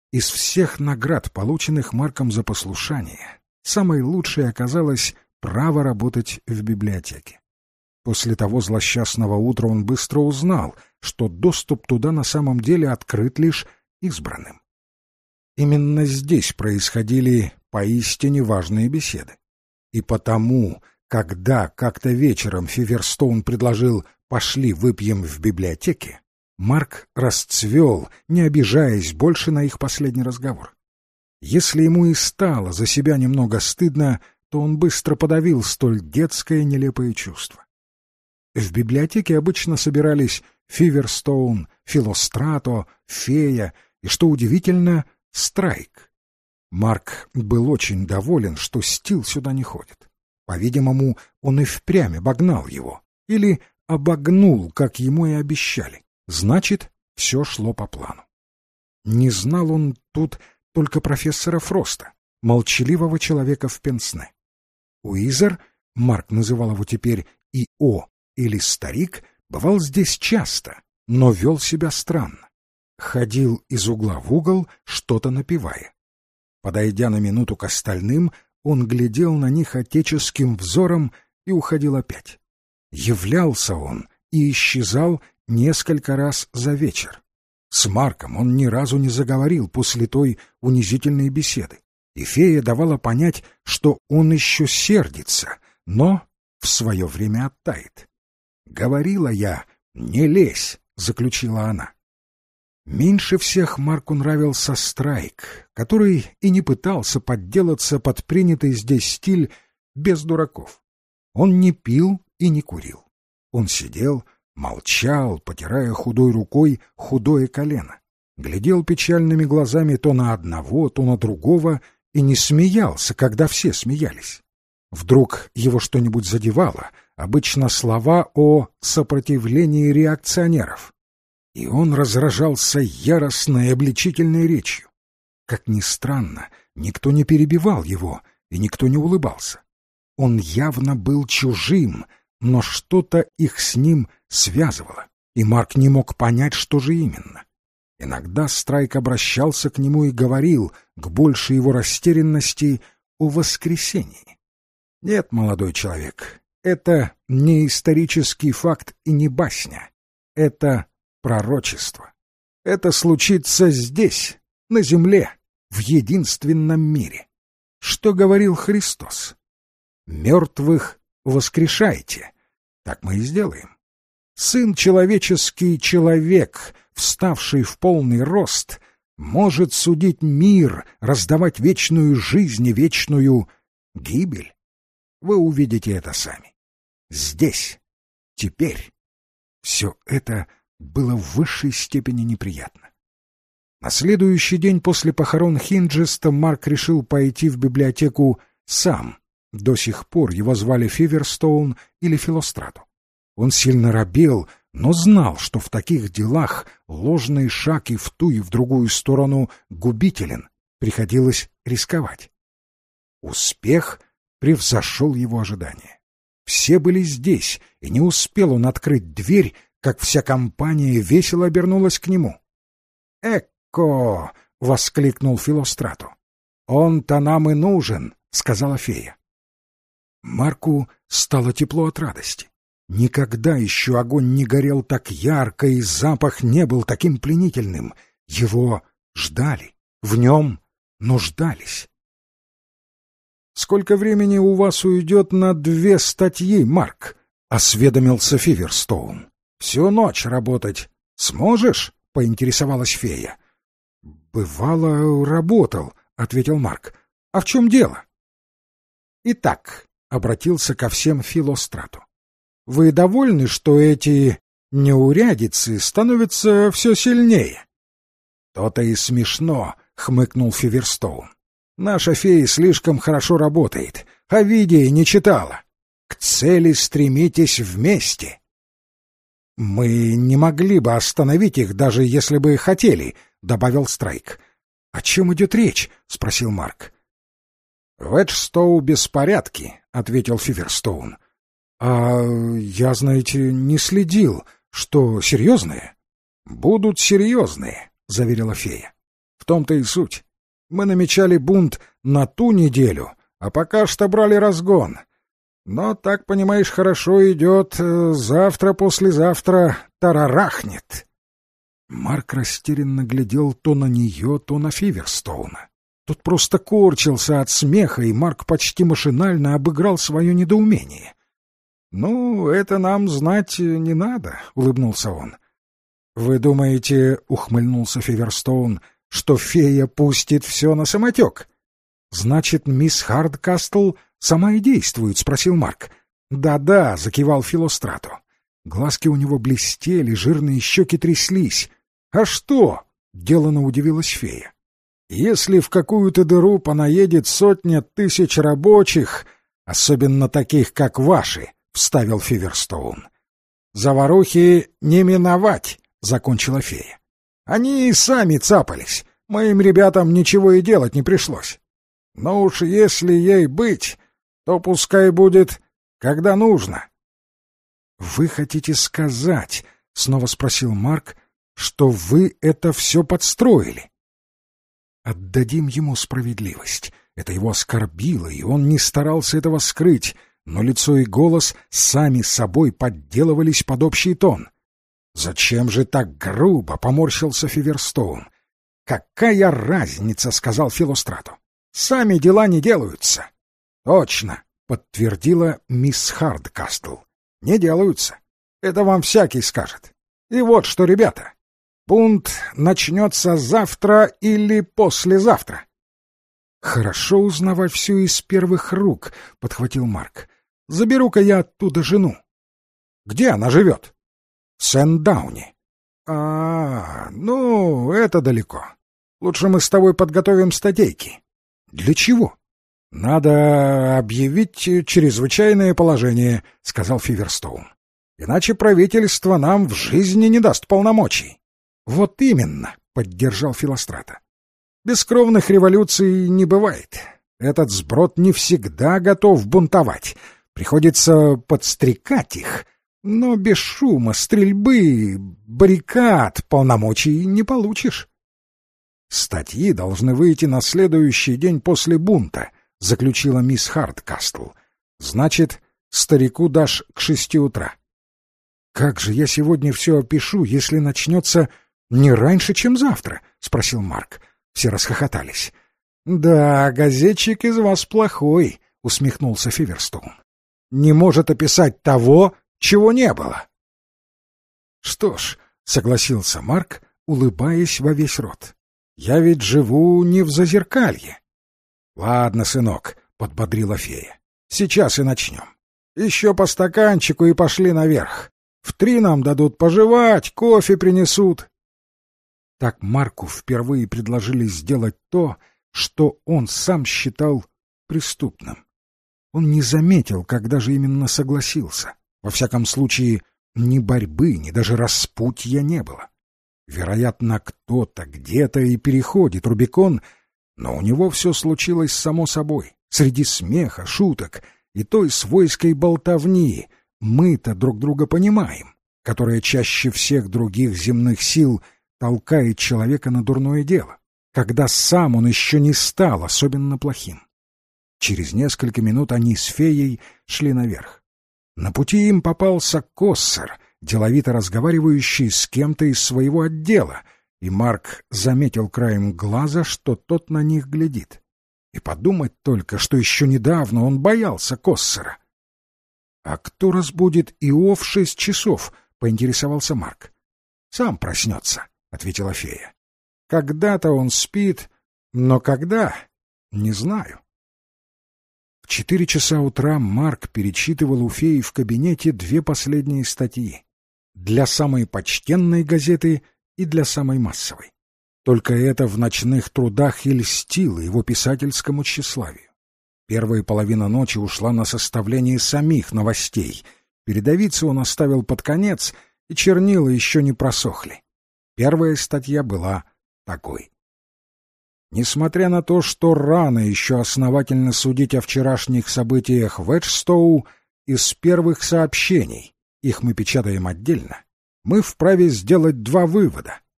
Из всех наград, полученных Марком за послушание, самой лучшей оказалось право работать в библиотеке. После того злосчастного утра он быстро узнал, что доступ туда на самом деле открыт лишь избранным. Именно здесь происходили поистине важные беседы. И потому, когда как-то вечером Фиверстоун предложил «пошли выпьем в библиотеке», Марк расцвел, не обижаясь больше на их последний разговор. Если ему и стало за себя немного стыдно, то он быстро подавил столь детское нелепое чувство. В библиотеке обычно собирались Фиверстоун, Филострато, Фея и, что удивительно, Страйк. Марк был очень доволен, что Стил сюда не ходит. По-видимому, он и впрямь обогнал его. Или обогнул, как ему и обещали. Значит, все шло по плану. Не знал он тут только профессора Фроста, молчаливого человека в пенсне. Уизер, Марк называл его теперь И.О. или Старик, бывал здесь часто, но вел себя странно. Ходил из угла в угол, что-то напевая. Подойдя на минуту к остальным, он глядел на них отеческим взором и уходил опять. Являлся он и исчезал несколько раз за вечер. С Марком он ни разу не заговорил после той унизительной беседы, и фея давала понять, что он еще сердится, но в свое время оттает. «Говорила я, не лезь», — заключила она. Меньше всех Марку нравился Страйк, который и не пытался подделаться под принятый здесь стиль без дураков. Он не пил и не курил. Он сидел, молчал, потирая худой рукой худое колено, глядел печальными глазами то на одного, то на другого и не смеялся, когда все смеялись. Вдруг его что-нибудь задевало, обычно слова о сопротивлении реакционеров, и он разражался яростной обличительной речью. Как ни странно, никто не перебивал его, и никто не улыбался. Он явно был чужим, но что-то их с ним связывало, и Марк не мог понять, что же именно. Иногда Страйк обращался к нему и говорил, к большей его растерянности, о воскресении. «Нет, молодой человек, это не исторический факт и не басня. Это пророчество. Это случится здесь, на земле, в единственном мире. Что говорил Христос? Мертвых воскрешайте. Так мы и сделаем. Сын человеческий человек, вставший в полный рост, может судить мир, раздавать вечную жизнь и вечную гибель. Вы увидите это сами. Здесь, теперь. Все это было в высшей степени неприятно. На следующий день после похорон Хинджеста Марк решил пойти в библиотеку сам. До сих пор его звали Фиверстоун или Филострато. Он сильно робел, но знал, что в таких делах ложный шаг и в ту, и в другую сторону губителен. Приходилось рисковать. Успех превзошел его ожидания. Все были здесь, и не успел он открыть дверь, как вся компания весело обернулась к нему. «Экко!» — воскликнул Филострато. «Он-то нам и нужен!» — сказала фея. Марку стало тепло от радости. Никогда еще огонь не горел так ярко, и запах не был таким пленительным. Его ждали, в нем нуждались. «Сколько времени у вас уйдет на 2 статьи, Марк?» — осведомился Фиверстоун. «Всю ночь работать сможешь?» — поинтересовалась фея. «Бывало, работал», — ответил Марк. «А в чем дело?» «Итак», — обратился ко всем Филострато, — «вы довольны, что эти неурядицы становятся все сильнее?» «То-то и смешно», — хмыкнул Фиверстоун. «Наша фея слишком хорошо работает, а Овидия не читала. К цели стремитесь вместе». «Мы не могли бы остановить их, даже если бы хотели», — добавил Страйк. «О чем идет речь?» — спросил Марк. «В Эджстоу беспорядки», — ответил Фиверстоун. «А я, знаете, не следил. Что, серьезные?» «Будут серьезные», — заверила фея. «В том-то и суть. Мы намечали бунт на ту неделю, а пока что брали разгон. Но, так понимаешь, хорошо идет, завтра-послезавтра тарарахнет». Марк растерянно глядел то на нее, то на Фиверстоуна. Тот просто корчился от смеха, и Марк почти машинально обыграл свое недоумение. «Ну, это нам знать не надо», — улыбнулся он. «Вы думаете, — ухмыльнулся Фиверстоун, — что фея пустит все на самотек?» «Значит, мисс Хардкастл сама и действует?» — спросил Марк. «Да-да», — закивал Филострато. Глазки у него блестели, жирные щеки тряслись. «А что?» — делано удивилась фея. «Если в какую-то дыру понаедет 100 000 рабочих, особенно таких, как ваши», — вставил Фиверстоун. «Заварухи не миновать», — закончила фея. «Они и сами цапались, моим ребятам ничего и делать не пришлось. Но уж если ей быть, то пускай будет, когда нужно». «Вы хотите сказать, — снова спросил Марк, — что вы это все подстроили?» Отдадим ему справедливость. Это его оскорбило, и он не старался этого скрыть, но лицо и голос сами собой подделывались под общий тон. «Зачем же так грубо?» — поморщился Фиверстоун. «Какая разница?» — сказал Филострато. «Сами дела не делаются». «Точно», — подтвердила мисс Хардкастл. «Не делаются. Это вам всякий скажет. И вот что, ребята, бунт начнется завтра или послезавтра». «Хорошо узнавать все из первых рук», — подхватил Марк. «Заберу-ка я оттуда жену». «Где она живет?» «В Сент-Дауне». Ну, это далеко. Лучше мы с тобой подготовим статейки». «Для чего?» «Надо объявить чрезвычайное положение», — сказал Фиверстоун. «Иначе правительство нам в жизни не даст полномочий». «Вот именно», — поддержал Филострато. «Бескровных революций не бывает. Этот сброд не всегда готов бунтовать. Приходится подстрекать их, но без шума, стрельбы, баррикад полномочий не получишь». «Статьи должны выйти на следующий день после бунта», — заключила мисс Хардкастл. «Значит, старику дашь к 6 утра». «Как же я сегодня все опишу, если начнется не раньше, чем завтра?» — спросил Марк. Все расхохотались. «Да, газетчик из вас плохой», — усмехнулся Фиверстоун. «Не может описать того, чего не было». «Что ж», — согласился Марк, улыбаясь во весь рот, — «я ведь живу не в Зазеркалье». «Ладно, сынок», — подбодрила фея, — «сейчас и начнем. Еще по стаканчику и пошли наверх. В 3 нам дадут пожевать, кофе принесут». Так Марку впервые предложили сделать то, что он сам считал преступным. Он не заметил, когда же именно согласился. Во всяком случае, ни борьбы, ни даже распутья не было. Вероятно, кто-то где-то и переходит Рубикон, но у него все случилось само собой, среди смеха, шуток и той свойской болтовни «мы-то друг друга понимаем», которая чаще всех других земных сил толкает человека на дурное дело, когда сам он еще не стал особенно плохим. Через несколько минут они с феей шли наверх. На пути им попался Коссер, деловито разговаривающий с кем-то из своего отдела, и Марк заметил краем глаза, что тот на них глядит. И подумать только, что еще недавно он боялся Коссера. «А кто разбудит Ио в 6 часов?» — поинтересовался Марк. «Сам проснется», — ответила фея. «Когда-то он спит, но когда — не знаю». В 4 часа утра Марк перечитывал у феи в кабинете 2 последние статьи. Для самой почтенной газеты и для самой массовой. Только это в ночных трудах и льстило его писательскому тщеславию. Первая половина ночи ушла на составление самих новостей. Передовицы он оставил под конец, и чернила еще не просохли. Первая статья была такой. Несмотря на то, что рано еще основательно судить о вчерашних событиях в Эджстоу, из первых сообщений, их мы печатаем отдельно, мы вправе сделать 2 вывода,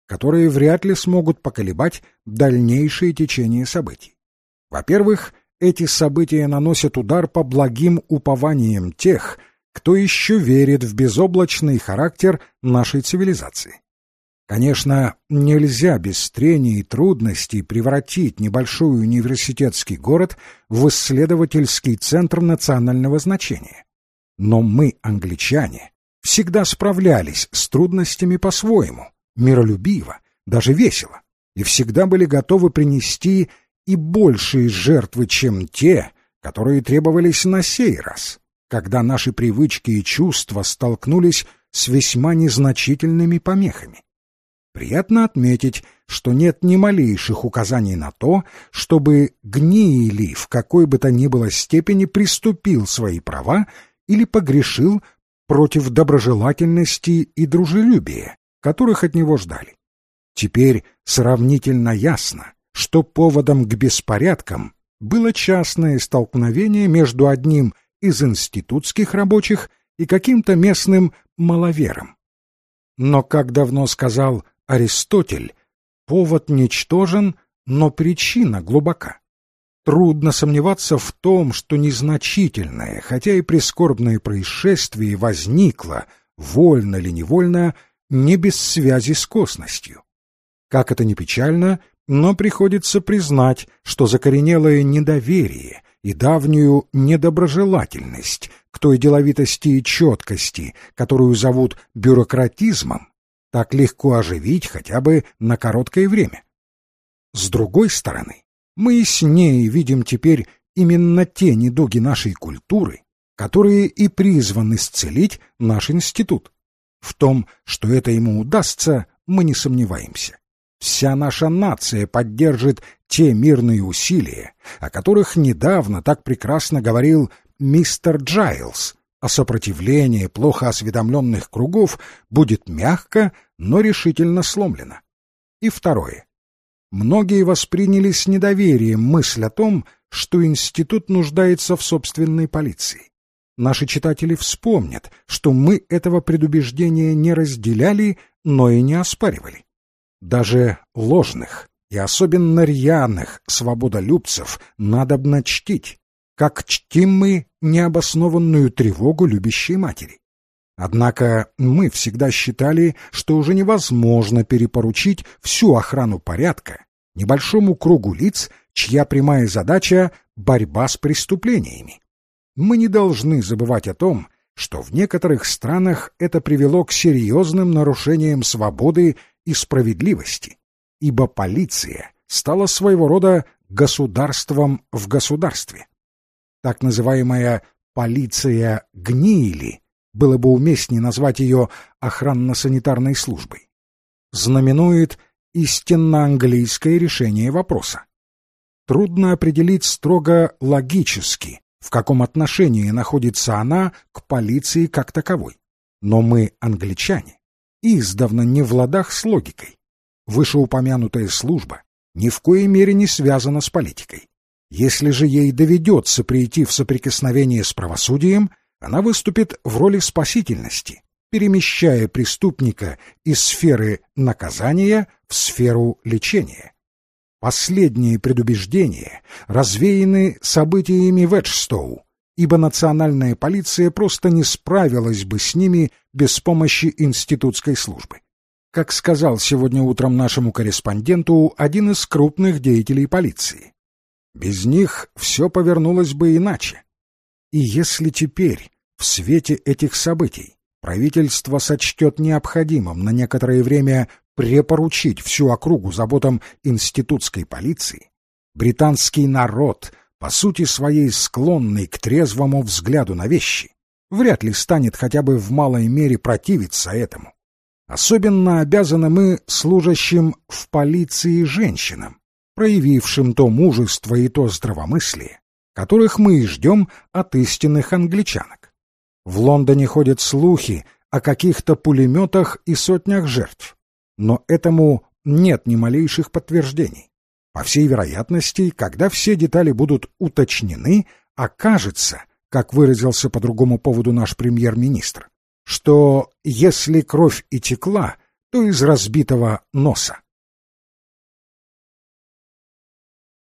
которые вряд ли смогут поколебать дальнейшее течение событий. Во-первых, эти события наносят удар по благим упованиям тех, кто еще верит в безоблачный характер нашей цивилизации. Конечно, нельзя без трений и трудностей превратить небольшой университетский город в исследовательский центр национального значения. Но мы, англичане, всегда справлялись с трудностями по-своему, миролюбиво, даже весело, и всегда были готовы принести и большие жертвы, чем те, которые требовались на сей раз, когда наши привычки и чувства столкнулись с весьма незначительными помехами. Приятно отметить, что нет ни малейших указаний на то, чтобы Гнили в какой бы то ни было степени приступил свои права или погрешил против доброжелательности и дружелюбия, которых от него ждали. Теперь сравнительно ясно, что поводом к беспорядкам было частное столкновение между одним из институтских рабочих и каким-то местным маловером. Но, как давно сказал Аристотель, повод ничтожен, но причина глубока. Трудно сомневаться в том, что незначительное, хотя и прискорбное происшествие возникло, вольно или невольно, не без связи с косностью. Как это ни печально, но приходится признать, что закоренелое недоверие и давнюю недоброжелательность к той деловитости и четкости, которую зовут бюрократизмом, так легко оживить хотя бы на короткое время. С другой стороны, мы яснее видим теперь именно те недуги нашей культуры, которые и призваны исцелить наш институт. В том, что это ему удастся, мы не сомневаемся. Вся наша нация поддержит те мирные усилия, о которых недавно так прекрасно говорил мистер Джайлс, а сопротивление плохо осведомленных кругов будет мягко, но решительно сломлено. И второе. Многие восприняли с недоверием мысль о том, что институт нуждается в собственной полиции. Наши читатели вспомнят, что мы этого предубеждения не разделяли, но и не оспаривали. Даже ложных и особенно рьяных свободолюбцев надобно чтить, как чтим мы необоснованную тревогу любящей матери. Однако мы всегда считали, что уже невозможно перепоручить всю охрану порядка небольшому кругу лиц, чья прямая задача — борьба с преступлениями. Мы не должны забывать о том, что в некоторых странах это привело к серьезным нарушениям свободы и справедливости, ибо полиция стала своего рода государством в государстве. Так называемая полиция Гнили, было бы уместнее назвать ее охранно-санитарной службой, знаменует истинно английское решение вопроса. Трудно определить строго логически, в каком отношении находится она к полиции как таковой. Но мы, англичане, издавна не в ладах с логикой. Вышеупомянутая служба ни в коей мере не связана с политикой. Если же ей доведется прийти в соприкосновение с правосудием, она выступит в роли спасительности, перемещая преступника из сферы наказания в сферу лечения. Последние предубеждения развеяны событиями в Эджстоу, ибо национальная полиция просто не справилась бы с ними без помощи институтской службы. Как сказал сегодня утром нашему корреспонденту один из крупных деятелей полиции, без них все повернулось бы иначе. И если теперь, в свете этих событий, правительство сочтет необходимым на некоторое время препоручить всю округу заботам институтской полиции, британский народ, по сути своей склонный к трезвому взгляду на вещи, вряд ли станет хотя бы в малой мере противиться этому. Особенно обязаны мы служащим в полиции женщинам, проявившим то мужество и то здравомыслие, которых мы и ждем от истинных англичанок. В Лондоне ходят слухи о каких-то пулеметах и сотнях жертв, но этому нет ни малейших подтверждений. По всей вероятности, когда все детали будут уточнены, окажется, как выразился по другому поводу наш премьер-министр, что если кровь и текла, то из разбитого носа.